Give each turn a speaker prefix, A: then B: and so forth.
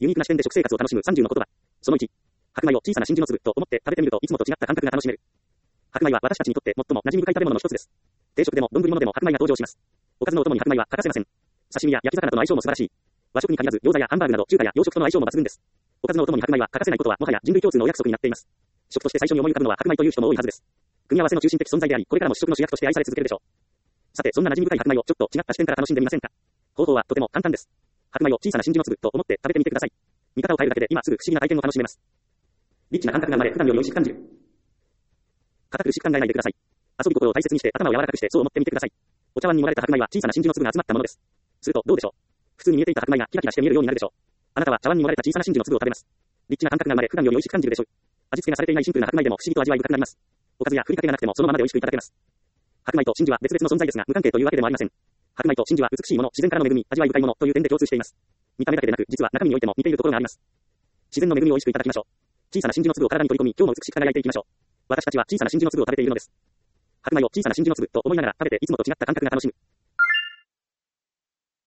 A: ユニークな視点で食生活を楽しむ30の言葉。その1。白米を小さな真珠の粒と思って食べてみるといつもと違った感覚が楽しめる。白米は私たちにとって最も馴染み深い食べ物の一つです。定食でも丼物でも白米が登場します。おかずのお供に白米は欠かせません。刺身や焼き魚との相性も素晴らしい。和食に限らず餃子やハンバーグなど中華や洋食との相性も抜群です。おかずのお供に白米は欠かせないことはもはや人類共通のお約束になっています。食として最初に思い浮かぶのは白米という人も多いはずです。組み合わせの中心的存在であり、これからも主食の主役として愛され続けるでしょう。さて、そんな馴染み深い白米をちょっと違った視点から楽しんでみませんか。方法はとても簡単です。白米を小さな真珠の粒と思って食べてみてください。見方を変えるだけで今すぐ不思議な体験を楽しめます。リッチな感覚が生まれ、普段より美味しく感じる。堅苦しく考えないでください。遊び心を大切にして頭を柔らかくしてそう思ってみてください。お茶碗に盛られた白米は小さな真珠の粒が集まったものです。するとどうでしょう。普通に見えていた白米がキラキラして見えるようになるでしょう。あなたは茶碗に盛られた小さな真珠の粒を食べます。リッチな感覚が生まれ、普段より美味しく感じるでしょう。味付けがされていないシンプルな白米でも不思議と味わい深くなります。おかずやふりかけがなくてもそのままで美味しくいただけます。白米と真珠は別々の存在ですが無関係というわけでもありません。白米と真珠は美しいもの、自然からの恵み、味わい深いものという点で共通しています。見た目だけでなく実は中身においても似ているところがあります。自然の恵みを美味しくいただきましょう。小さな真珠の粒を体に取り込み、今日も美しく輝いていきましょう。私たちは小さな真珠の粒を食べているのです。白米を小さな真珠の粒と思いながら食べていつもと違った感覚が楽しむ。